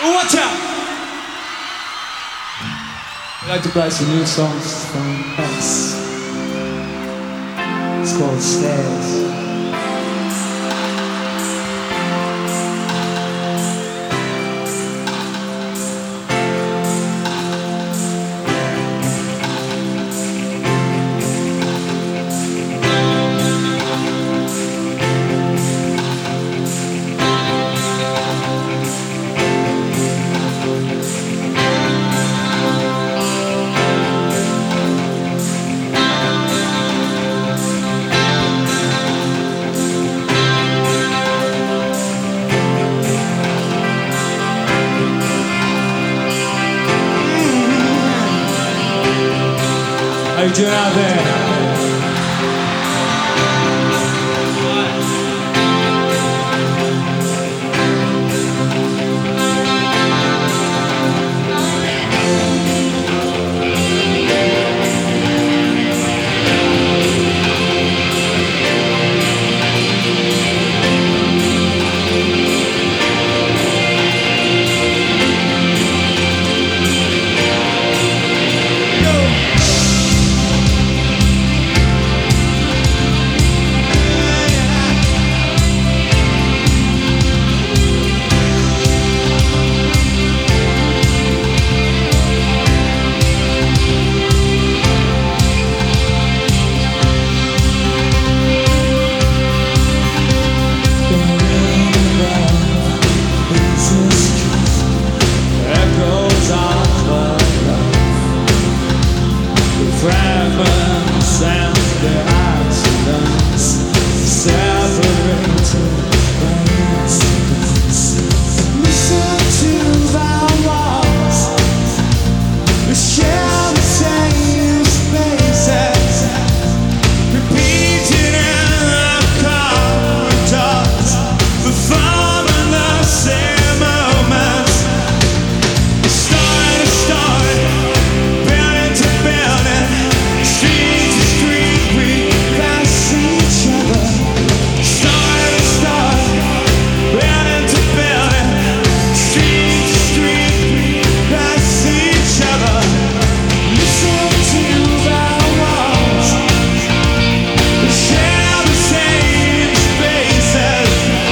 Watch out! I'd like to play some new songs from X. It's called Stairs. How you doing out there? Fragments and the accidents separated by incidents. Listen to the walls, we share the same spaces, repeating in the corridors, performing the same moments. Story to story, building to building. Street to street, we pass each other. Story to story, building to building. Street to street, we pass each other. Listen to the walls, we share the same spaces,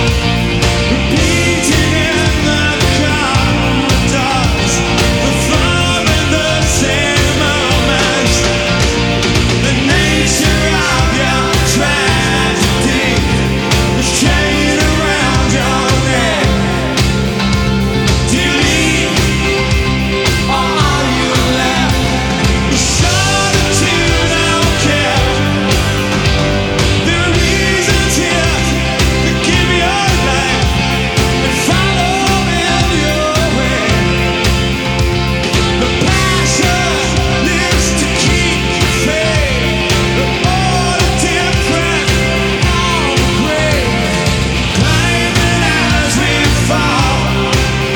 repeating in the corridors, performing the same moments. The nature of your tragedy is chained around your neck. Do you leave, or are you left? The solitude don't care. There are reasons here to give your life and follow in your way. The passion lives to keep you faith. The order different, all the grave. Climbing as we fall,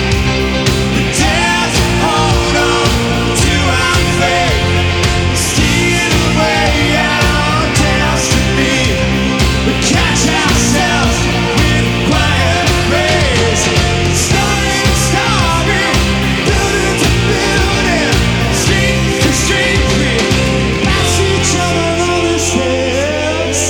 we dare to hold on to our faith. Steal away our destiny. We catch ourselves with quiet praise. Story to story, building to building. Street to street, we pass each other on the stairs.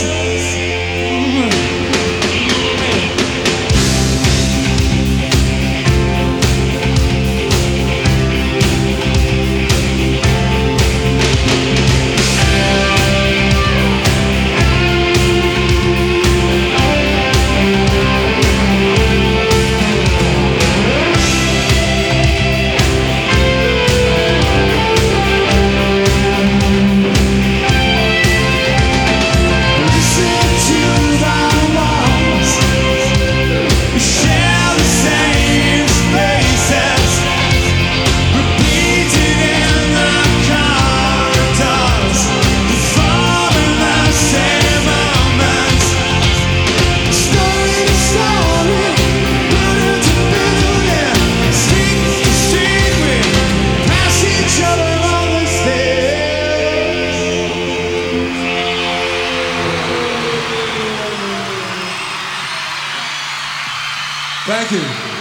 Listen to the walls, we share the same spaces, repeating in the corridors, performing the same moments. Story to story, building to building. Street to street, we pass each other on the stairs. Thank you.